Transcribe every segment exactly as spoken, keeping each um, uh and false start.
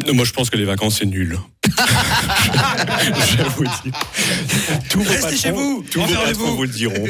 Moi, je pense que les vacances, c'est nul. Je vous dis. Tous vos Restez patrons, chez vous. tous vos patrons vous le diront.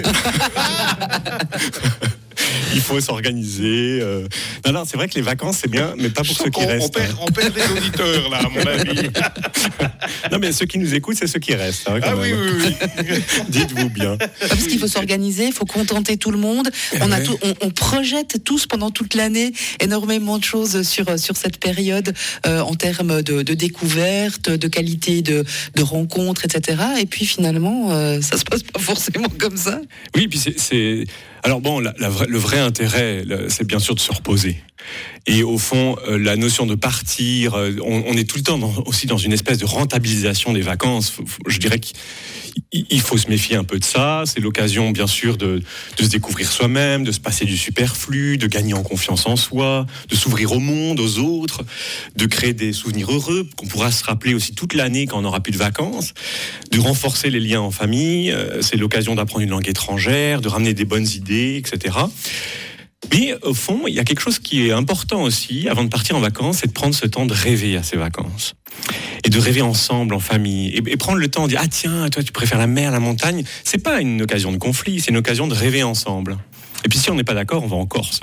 Il faut s'organiser. Euh... Non, non, c'est vrai que les vacances, c'est bien, mais pas pour ceux qui on, restent. On perd, on perd des auditeurs, là, à mon avis. Non, mais ceux qui nous écoutent, c'est ceux qui restent. Hein, quand ah même. oui, oui, oui. Dites-vous bien. Parce qu'il faut s'organiser, il faut contenter tout le monde. On, a Ouais. tout, on, on projette tous pendant toute l'année énormément de choses sur, sur cette période euh, en termes de, de découverte, de qualité de, de rencontres, et cetera. Et puis finalement, euh, ça se passe pas forcément comme ça. Oui, puis c'est, c'est... alors bon, la, la vraie- le vrai intérêt, le- c'est bien sûr de se reposer. Et au fond, euh, la notion de partir, euh, on, on est tout le temps dans- aussi dans une espèce de rentabilisation des vacances. Faut- faut- je dirais qu'il il faut se méfier un peu de ça. C'est l'occasion, bien sûr, de, de se découvrir soi-même, de se passer du superflu, de gagner en confiance en soi, de s'ouvrir au monde, aux autres, de créer des souvenirs heureux qu'on pourra se rappeler aussi toute l'année quand on n'aura plus de vacances, de renforcer les liens en famille. Euh, c'est l'occasion d'apprendre une langue étrangère, de ramener des bonnes idées, et cetera. Mais au fond, il y a quelque chose qui est important aussi, avant de partir en vacances, c'est de prendre ce temps de rêver à ces vacances. Et de rêver ensemble, en famille. Et, et prendre le temps de dire, ah tiens, toi tu préfères la mer, la montagne. C'est pas une occasion de conflit, c'est une occasion de rêver ensemble. Et puis si on n'est pas d'accord, on va en Corse.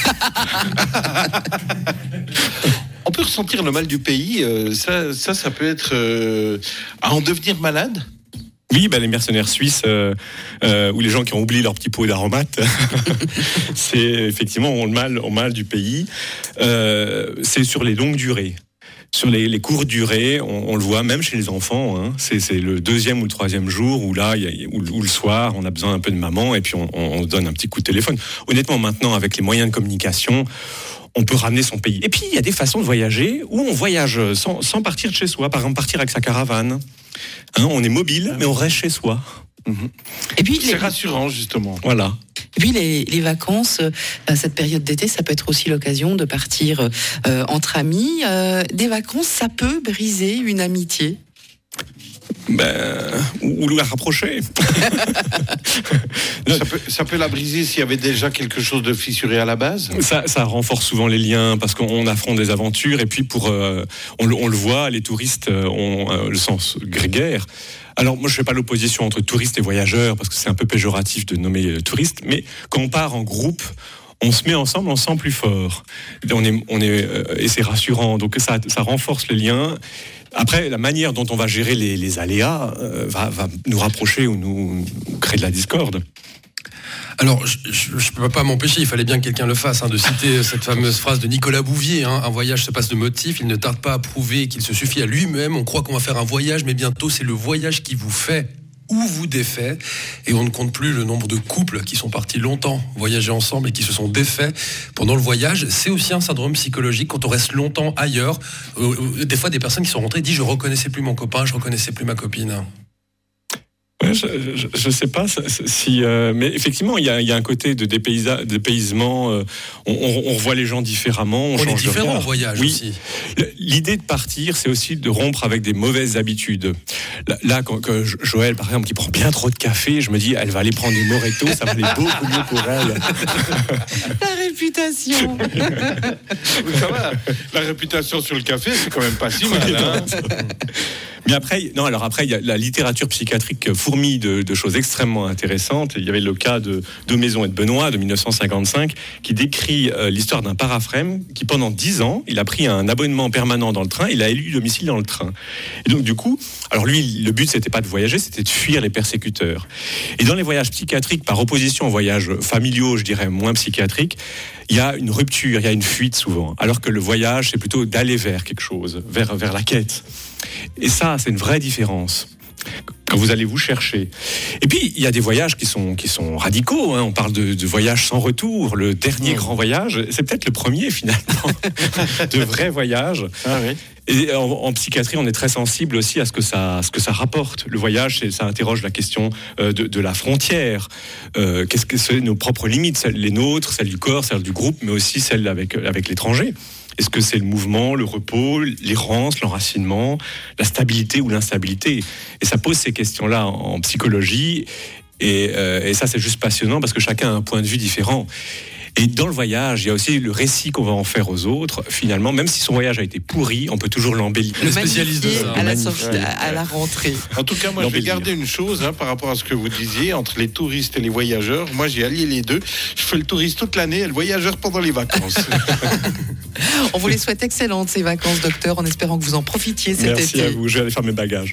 On peut ressentir le mal du pays. euh, ça, ça, ça peut être euh, à en devenir malade. Oui, bah, les mercenaires suisses euh, euh, ou les gens qui ont oublié leur petit pot d'aromates, c'est effectivement ont le mal, ont le mal du pays. Euh, c'est sur les longues durées. Sur les, les courtes durées, on, on le voit même chez les enfants. Hein, c'est, c'est le deuxième ou le troisième jour où là, il y a, où, où le soir, on a besoin un peu de maman et puis on, on, on donne un petit coup de téléphone. Honnêtement, maintenant, avec les moyens de communication, on peut ramener son pays. Et puis, il y a des façons de voyager où on voyage sans, sans partir de chez soi. Par exemple, partir avec sa caravane. Hein, on est mobile, mais on reste chez soi. Mhm. Et puis, C'est les, rassurant, justement. Voilà. et puis les, les vacances, euh, cette période d'été, ça peut être aussi l'occasion de partir euh, entre amis. Euh, des vacances, ça peut briser une amitié. Ben, ou, ou la rapprocher. Ça peut, ça peut la briser s'il y avait déjà quelque chose de fissuré à la base. Ça, ça renforce souvent les liens parce qu'on affronte des aventures et puis pour, euh, on, le, on le voit, les touristes ont euh, le sens grégaire. Alors moi je fais pas l'opposition entre touristes et voyageurs parce que c'est un peu péjoratif de nommer euh, touristes, mais quand on part en groupe, on se met ensemble, on se sent plus fort. On est, on est, euh, et c'est rassurant, donc ça, ça renforce les liens. Après, la manière dont on va gérer les, les aléas euh, va, va nous rapprocher ou nous, nous créer de la discorde. Alors, je ne peux pas m'empêcher, il fallait bien que quelqu'un le fasse, hein, de citer cette fameuse phrase de Nicolas Bouvier, hein, un voyage se passe de motifs, il ne tarde pas à prouver qu'il se suffit à lui-même, on croit qu'on va faire un voyage, mais bientôt c'est le voyage qui vous fait ou vous défait, et on ne compte plus le nombre de couples qui sont partis longtemps voyager ensemble et qui se sont défaits pendant le voyage. C'est aussi un syndrome psychologique quand on reste longtemps ailleurs. Euh, des fois, des personnes qui sont rentrées disent « je reconnaissais plus mon copain, je reconnaissais plus ma copine ». Ouais, je, je, je sais pas si, euh, mais effectivement, il y a, il y a un côté de dépaysement. dépaysement euh, on, on, on revoit les gens différemment. On, On change est de différent regard. en voyage Oui. aussi. L'idée de partir, c'est aussi de rompre avec des mauvaises habitudes. Là, là quand, quand Joël, par exemple, qui prend bien trop de café, je me dis, elle va aller prendre du Moreto, ça va aller beaucoup mieux pour elle. La réputation. Ça va, la réputation sur le café, c'est quand même pas si mal. Hein. Mais après, non, alors après, il y a la littérature psychiatrique fourmille de, de choses extrêmement intéressantes. Il y avait le cas de de Maison et de Benoît de dix-neuf cent cinquante-cinq qui décrit euh, l'histoire d'un paraphrème qui, pendant dix ans, il a pris un abonnement permanent dans le train, il a élu domicile dans le train. Et donc, du coup, alors lui, le but, c'était pas de voyager, c'était de fuir les persécuteurs. Et dans les voyages psychiatriques, par opposition aux voyages familiaux, je dirais, moins psychiatriques, il y a une rupture, il y a une fuite souvent. Alors que le voyage, c'est plutôt d'aller vers quelque chose, vers, vers la quête. Et ça, c'est une vraie différence quand vous allez vous chercher. Et puis, il y a des voyages qui sont, qui sont radicaux. Hein. On parle de, de voyage sans retour. Le dernier grand voyage, c'est peut-être le premier, finalement, de vrais voyages. Ah oui. Et en, en psychiatrie, on est très sensible aussi à ce que ça, à ce que ça rapporte. Le voyage, c'est, ça interroge la question euh, de, de la frontière. Euh, qu'est-ce que c'est nos propres limites, celles les nôtres, celles du corps, celles du groupe, mais aussi celles avec, avec l'étranger. Est-ce que c'est le mouvement, le repos, l'errance, l'enracinement, la stabilité ou l'instabilité? Et ça pose ces questions-là en, en psychologie. Et, euh, et ça, c'est juste passionnant parce que chacun a un point de vue différent. Et dans le voyage, il y a aussi le récit qu'on va en faire aux autres. Finalement, même si son voyage a été pourri, on peut toujours l'embellir. Le spécialiste de ça. À la, Magnifique. sortie- à la rentrée. En tout cas, moi, je vais L'embellir. garder une chose hein, par rapport à ce que vous disiez entre les touristes et les voyageurs. Moi, j'ai allié les deux. Je fais le touriste toute l'année et le voyageur pendant les vacances. On vous les souhaite excellentes ces vacances, docteur, en espérant que vous en profitiez cet Merci été. à vous. Je vais aller faire mes bagages.